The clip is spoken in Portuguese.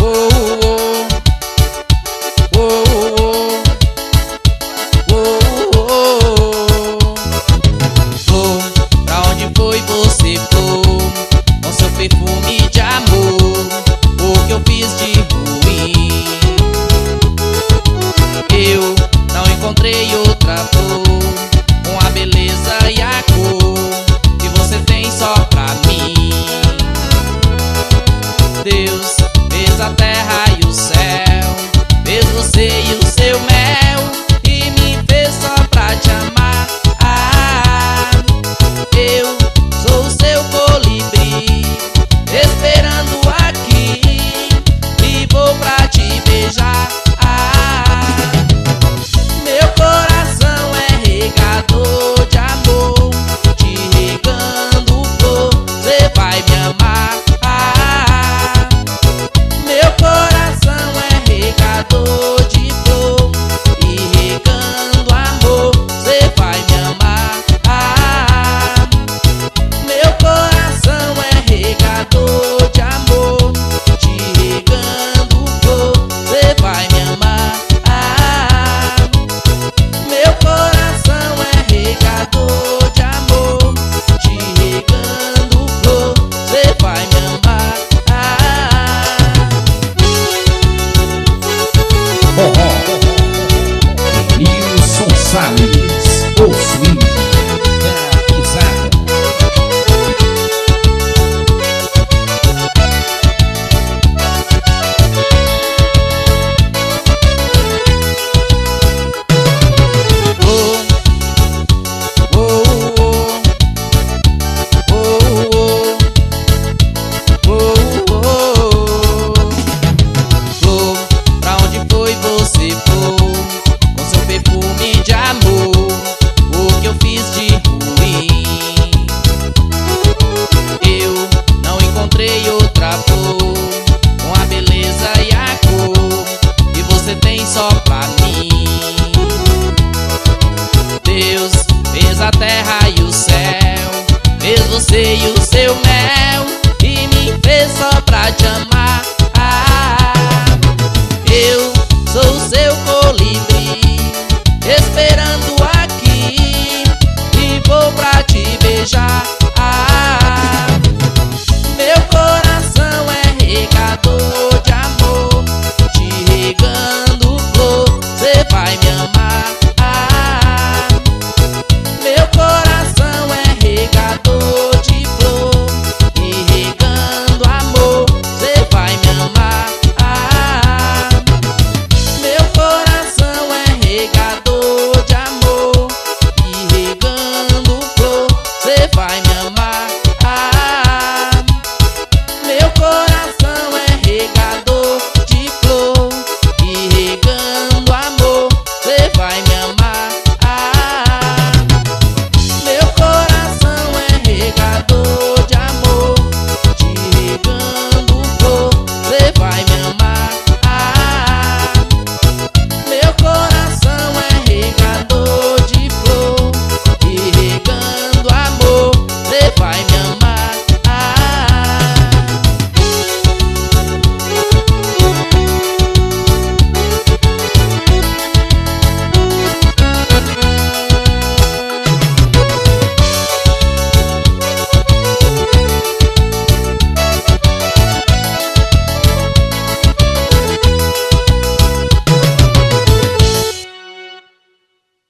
Pra onde foi você for com seu perfume de amor? O que eu fiz de ruim? Eu não encontrei outra flor com a beleza e a cor que você tem só pra mim. Deus fez a terra e o céu, fez você e o seu mel, e me fez só pra te amar. Eu sou o seu colibri, esperando aqui, e vou pra te beijar. Meu coração é regador de amor, te regando flor, você vai me amar. Meu coração é regador de flor, e regando amor, você vai me amar. Meu coração é regador de amor, te regando flor, você vai me amar. Meu coração é regador de amor, te regando flor, você vai me amar. Nilson Salles, o swing da pisada. Pra onde foi você for com seu perfume de amor? O que eu fiz de ruim? Eu não encontrei outra flor com a beleza e a cor que você tem só pra mim. Deus fez a terra e o céu, fez você e o seu mel, e me fez só pra te amar. Eu